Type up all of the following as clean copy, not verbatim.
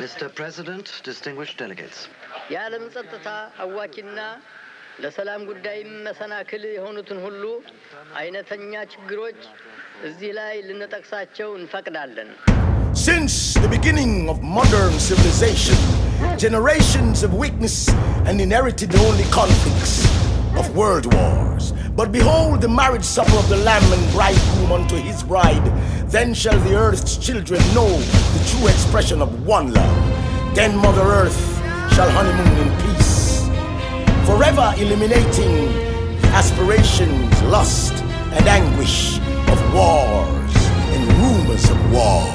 Mr. President, distinguished delegates. የዓለም ጸጥታ አዋኪና ለሰላም ጉዳይ መሰናክል የሆኑትን ሁሉ አይነተኛ ችግሮች እዚህ ላይ ልንጠቅሳቸው እንፈቅዳለን። Since the beginning of modern civilization, generations of weakness and inherited only conflicts of world wars. But behold the marriage supper of the Lamb and bridegroom unto his bride. Then shall the earth's children know the true expression of one love. Then Mother Earth shall honeymoon in peace, forever eliminating the aspirations, lust, and anguish of wars and rumors of wars.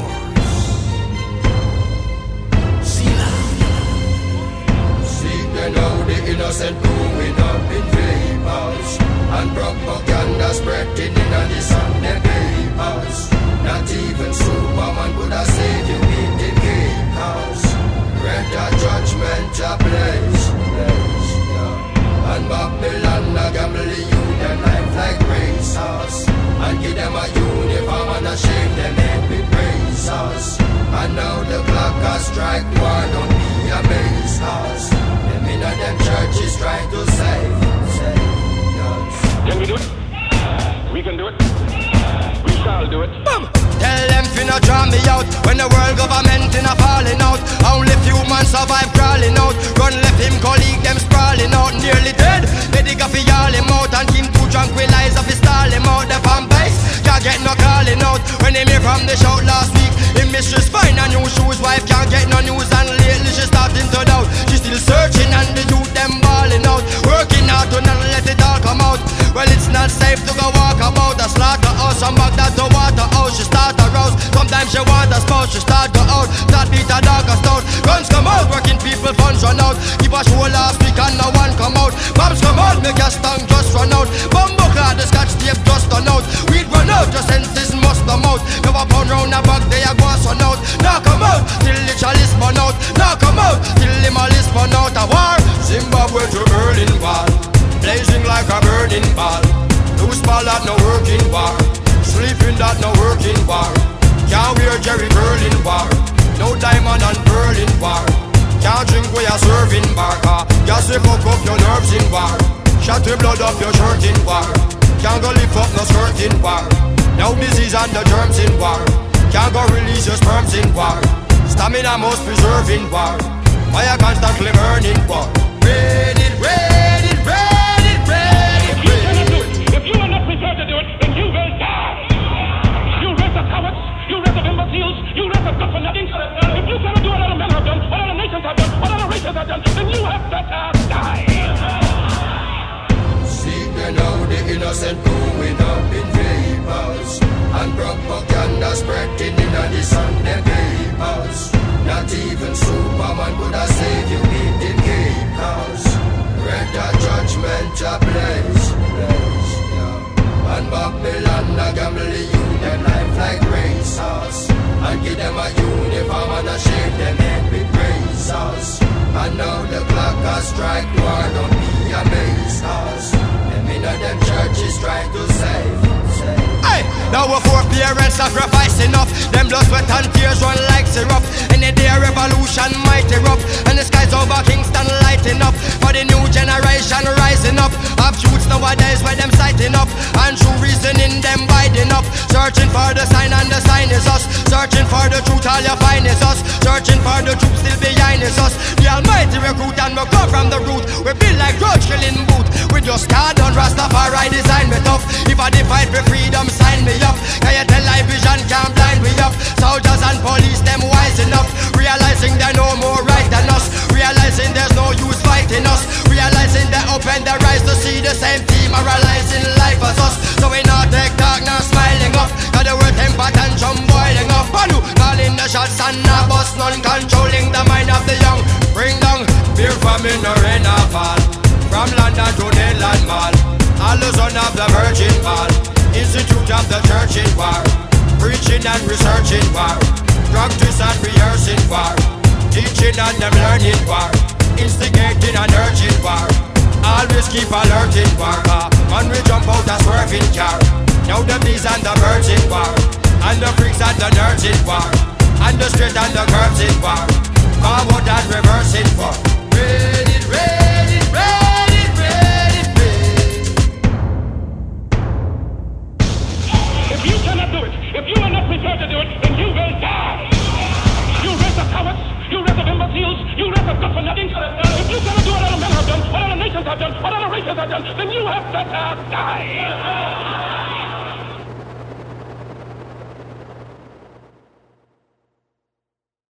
Seek they know the innocent growing up in vapors, and propaganda spreading in the Sunday papers. Not even Superman could have saved you in the chaos. Red a judgment a place, and Babylon a gamble you them life like racers, and give them a uniform and a shame them head with razors. And now the clock has strike war, don't be amazed, cause them in a them churches trying to save us. Can we do it? We can do it. We shall do it. Boom! Tell them finna draw me out when the world government inna falling out. Only few man survive crawling out. Run left him colleague them sprawling out. Nearly dead. They dig up all him out and him too tranquilize up his stall him out. The fan base can't get no calling out. When him hear from the shout last week, him mistress find a new shoes. Wife can't get no news and lately she starting to doubt. She still searching and the youth them balling out. Working hard to not let it all come out. Well it's not safe to go walk about a slaughterhouse and back that to Waterhouse. She start to rouse. Sometimes she want a spouse. She start go out. Start beat a dog a stout. Guns come out. Working people funds run out. Keep a show last week and no one come out. Bombs come out. Make your tongue just run out. Bumbo card the scotch tape just run out. Weed run out. Just senses must come out. Never pound round a bag. They a go run out. Now come out. Till the chalice burn out. Now come out. Till the malice burn out. A war. Zimbabwe to Berlin Wall. Blazing like a burning ball. Loose ball that no working bar. Sleeping that no working bar. Can't wear Jerry Berlin bar. No diamond and Berlin bar. Can't drink where you're serving bar. Just to cook up your nerves in bar. Shut the blood up your shirt in bar. Can't go lift up no skirt in bar. No disease and the germs in bar. Can't go release your sperms in bar. Stamina most preserve in bar. Fire constantly burning bar. Rain it, rain it, rain it, rain it, rain it. If you are not prepared to do it, then you will die. You race of cowards, you race of imbeciles, you race of good for nothing. If you cannot do what other men have done, what other nations have done, what other races have done, then you have better die. Seek they know the innocent growing up in vapors, and propaganda spreading in the Sunday papers. Not even Superman could have saved you in the chaos. Red a judgment a blaze, and Babylon a gamble you them life like racers, and give them a uniform and a shave them head with razors. And now the clock has strike war, don't be amazed, cause them in them churches trying to save. Hey, now we're four parents sacrifice enough. Them blood, sweat and tears run like syrup. Any day a revolution might erupt, and the skies over Kingston lighting up. For the new generation rising up. Have shoots nowadays where them sighting up, and true reasoning them biding up. Searching for the sign and the sign is us. Searching for the truth, all you find is us. Searching for the truth still behind is us. The almighty recruit and we come from the root. We build like grudge killing boot. We just card on Rastafari design me tough. If I fight for freedom, sign me up. Can you tell live vision can't blind me up? Soldiers and police them wise enough, realizing they're no more right than us. Realizing there's no use fighting us. Realizing they open their eyes to see the same team moralizing life as us. So we not take talk, now smiling up. Cause the word temper tantrum boiling up. Banu calling the shots and now boss none, controlling the mind of the young. Bring down fear from in the rain or fall. From London to Nayland Mall, all the son of the Virgin Mall. Institute of the Church in war, preaching and researching war, practice and rehearsing war, teaching and them learning war, instigating and urging war. Always keep alerting war. When we jump out a swerving car, now the bees and the birds in war, and the freaks and the nerds in war, and the straight and the curves in war. you rest of good for nothing. If you cannot do what other men have done, what other nations have done, what other races have done, then you have better die.